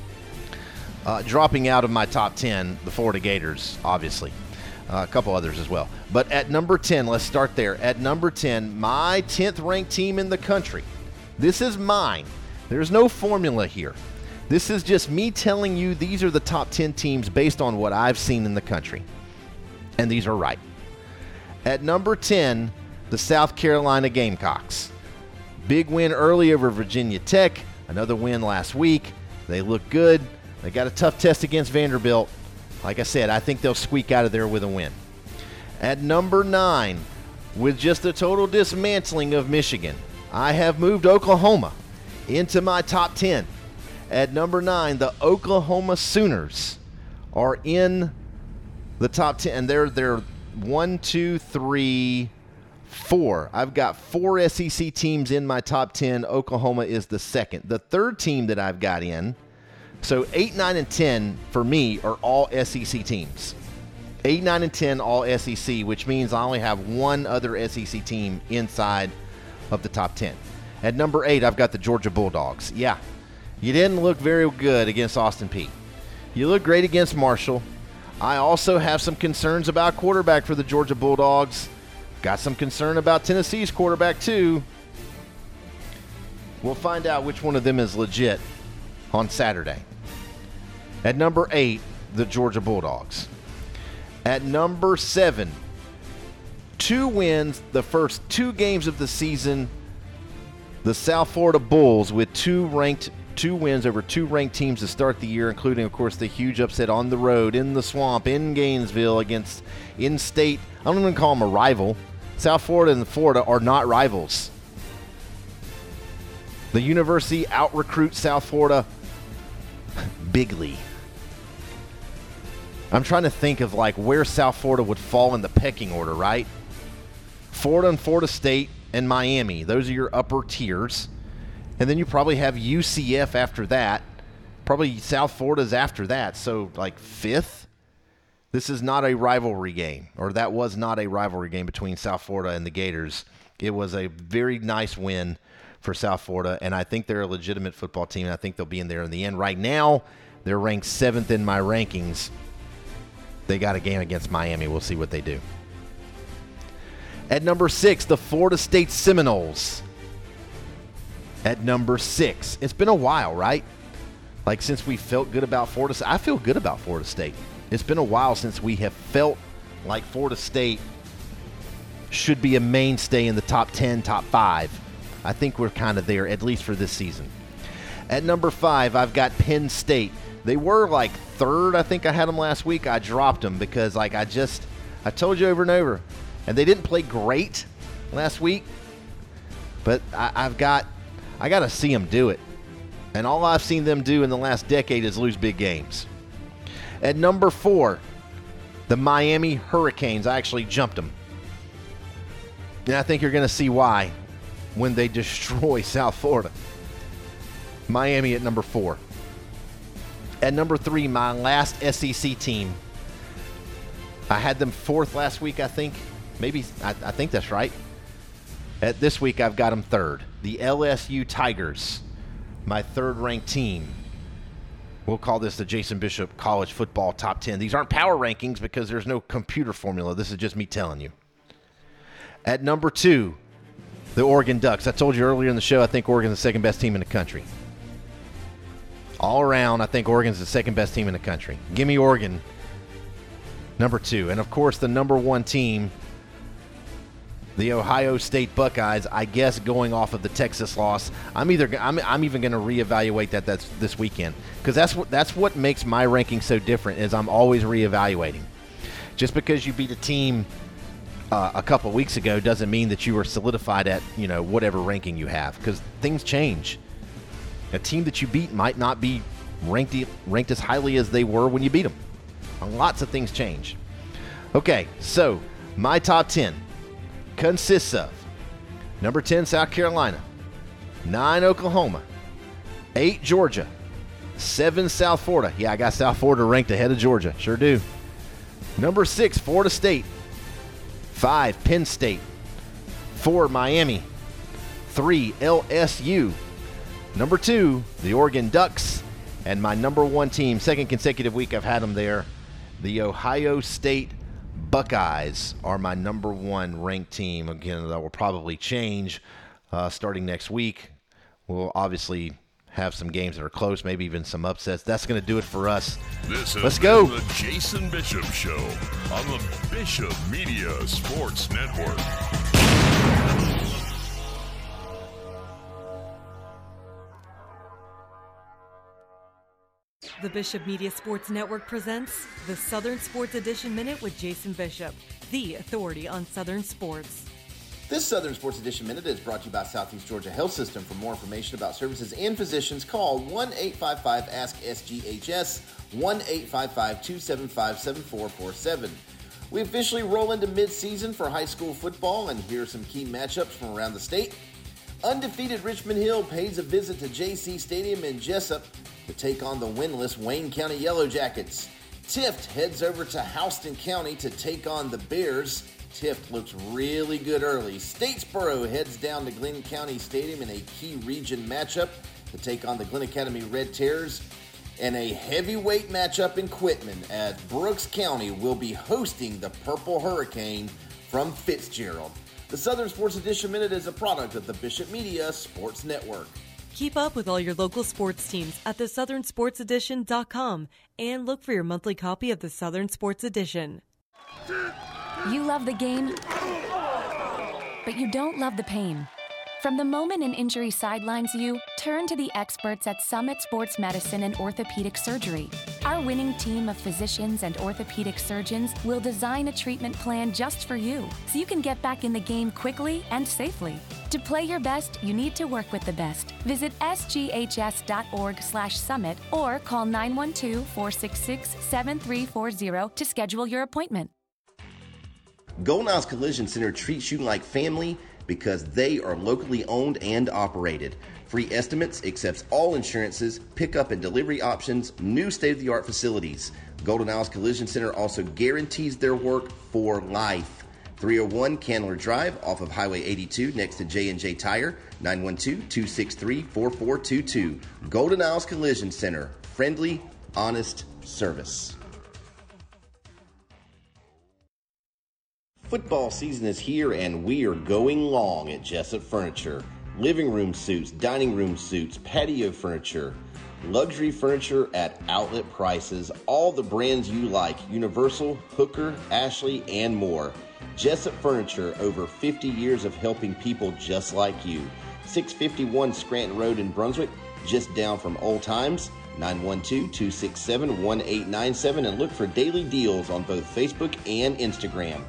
Speaker 5: dropping out of my top 10, the Florida Gators, obviously. A couple others as well. But at number 10, let's start there. At number 10, my 10th ranked team in the country. This is mine. There's no formula here. This is just me telling you these are the top 10 teams based on what I've seen in the country. And these are right. At number 10, the South Carolina Gamecocks. Big win early over Virginia Tech. Another win last week. They look good. They got a tough test against Vanderbilt. Like I said, I think they'll squeak out of there with a win. At number 9, with just a total dismantling of Michigan, I have moved Oklahoma into my top 10. At number 9, the Oklahoma Sooners are in the top 10. And they're 1, 2, 3, 4. I've got 4 SEC teams in my top 10. Oklahoma is the second. The third team that I've got in, so 8, 9, and 10 for me are all SEC teams. 8, 9, and 10 all SEC, which means I only have one other SEC team inside of the top 10. At number 8, I've got the Georgia Bulldogs. Yeah, you didn't look very good against Austin Peay. You look great against Marshall. I also have some concerns about quarterback for the Georgia Bulldogs. Got some concern about Tennessee's quarterback too. We'll find out which one of them is legit on Saturday. At number 8, the Georgia Bulldogs. At number 7, 2 wins the first 2 games of the season. The South Florida Bulls with 2 wins over 2 ranked teams to start the year, including, of course, the huge upset on the road in the Swamp in Gainesville against in-state. I don't even call them a rival. South Florida and Florida are not rivals. The University out-recruits South Florida bigly. I'm trying to think of where South Florida would fall in the pecking order, right? Florida and Florida State and Miami. Those are your upper tiers. And then you probably have UCF after that. Probably South Florida's after that. So 5th? This is not a rivalry game, or that was not a rivalry game between South Florida and the Gators. It was a very nice win for South Florida, and I think they're a legitimate football team, and I think they'll be in there in the end. Right now, they're ranked 7th in my rankings. they got a game against Miami. We'll see what they do. At number 6, the Florida State Seminoles. At number 6. It's been a while, right? Like, since we felt good about Florida State. I feel good about Florida State. It's been a while since we have felt like Florida State should be a mainstay in the top 10, top 5. I think we're kind of there, at least for this season. At number 5, I've got Penn State. They were like third. I think I had them last week. I dropped them because, like, I told you over and over. And they didn't play great last week. But I got to see them do it. And all I've seen them do in the last decade is lose big games. At number 4, the Miami Hurricanes. I actually jumped them. And I think you're going to see why when they destroy South Florida. Miami at number 4. At number 3, my last SEC team. I had them 4th last week, I think. Maybe, I think that's right. At this week, I've got them 3rd. The LSU Tigers, my 3rd-ranked team. We'll call this the Jason Bishop College Football Top 10. These aren't power rankings because there's no computer formula. This is just me telling you. At number 2, the Oregon Ducks. I told you earlier in the show, I think Oregon's the second best team in the country. All around, I think Oregon's the second best team in the country. Give me Oregon, number 2. And, of course, the number 1 team, the Ohio State Buckeyes, I guess going off of the Texas loss. I'm even going to reevaluate that's this weekend because that's what makes my ranking so different is I'm always reevaluating. Just because you beat a team a couple weeks ago doesn't mean that you were solidified at whatever ranking you have because things change. A team that you beat might not be ranked as highly as they were when you beat them. Lots of things change. Okay, so my top 10 consists of number 10, South Carolina, 9, Oklahoma, 8, Georgia, 7, South Florida. Yeah, I got South Florida ranked ahead of Georgia. Sure do. Number 6, Florida State, 5, Penn State, 4, Miami, 3, LSU, number 2, the Oregon Ducks, and my number 1 team, second consecutive week I've had them there, the Ohio State Buckeyes are my number 1 ranked team. Again, that will probably change starting next week. We'll obviously have some games that are close, maybe even some upsets. That's going to do it for us. Let's go.
Speaker 1: The Jason Bishop Show on the Bishop Media Sports Network.
Speaker 6: The Bishop Media Sports Network presents the Southern Sports Edition Minute with Jason Bishop, the authority on Southern sports.
Speaker 7: This Southern Sports Edition Minute is brought to you by Southeast Georgia Health System. For more information about services and physicians, call 1-855-ASK-SGHS, 1-855-275-7447. We officially roll into midseason for high school football, and here are some key matchups from around the state. Undefeated Richmond Hill pays a visit to JC Stadium in Jessup to take on the winless Wayne County Yellow Jackets. Tift heads over to Houston County to take on the Bears. Tift looks really good early. Statesboro heads down to Glenn County Stadium in a key region matchup to take on the Glenn Academy Red Terrors. And a heavyweight matchup in Quitman as Brooks County will be hosting the Purple Hurricane from Fitzgerald. The Southern Sports Edition Minute is a product of the Bishop Media Sports Network.
Speaker 6: Keep up with all your local sports teams at thesouthernsportsedition.com and look for your monthly copy of the Southern Sports Edition.
Speaker 8: You love the game, but you don't love the pain. From the moment an injury sidelines you, turn to the experts at Summit Sports Medicine and Orthopedic Surgery. Our winning team of physicians and orthopedic surgeons will design a treatment plan just for you, so you can get back in the game quickly and safely. To play your best, you need to work with the best. Visit sghs.org/summit or call 912-466-7340 to schedule your appointment.
Speaker 14: Golden Isles Collision Center treats you like family because they are locally owned and operated. Free estimates, accepts all insurances, pickup and delivery options, new state-of-the-art facilities. Golden Isles Collision Center also guarantees their work for life. 301 Candler Drive off of Highway 82 next to J&J Tire, 912-263-4422. Golden Isles Collision Center, friendly, honest service. Football season is here and we are going long at Jessup Furniture. Living room suites, dining room suites, patio furniture, luxury furniture at outlet prices, all the brands you like, Universal, Hooker, Ashley, and more. Jessup Furniture, over 50 years of helping people just like you. 651 Scranton Road in Brunswick, just down from Old Times. 912-267-1897, and look for daily deals on both Facebook and Instagram.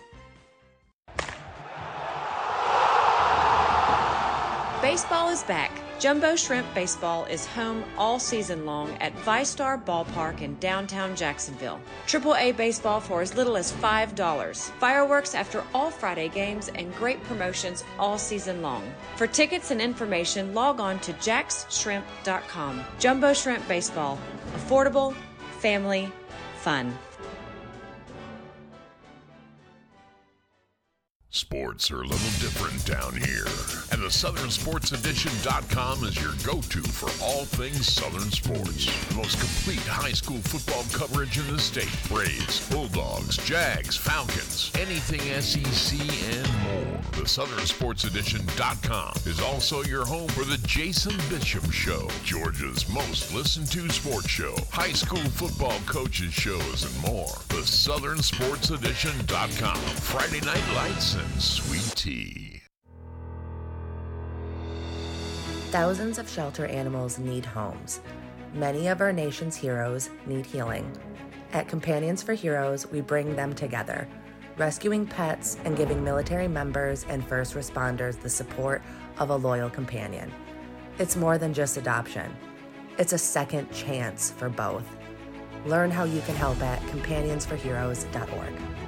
Speaker 9: Baseball is back. Jumbo Shrimp Baseball is home all season long at ViStar Ballpark in downtown Jacksonville. AAA baseball for as little as $5. Fireworks after all Friday games and great promotions all season long. For tickets and information, log on to jaxshrimp.com. Jumbo Shrimp Baseball. Affordable, family, fun.
Speaker 1: Sports are a little different down here, and the SouthernSportsEdition.com is your go-to for all things Southern sports. The most complete high school football coverage in the state. Braves, Bulldogs, Jags, Falcons, anything SEC and more. The SouthernSportsEdition.com is also your home for the Jason Bishop Show, Georgia's most listened to sports show, high school football coaches shows, and more. The SouthernSportsEdition.com. Friday Night Lights and sweet tea.
Speaker 10: Thousands of shelter animals need homes. Many of our nation's heroes need healing. At Companions for Heroes, we bring them together, rescuing pets and giving military members and first responders the support of a loyal companion. It's more than just adoption. It's a second chance for both. Learn how you can help at companionsforheroes.org.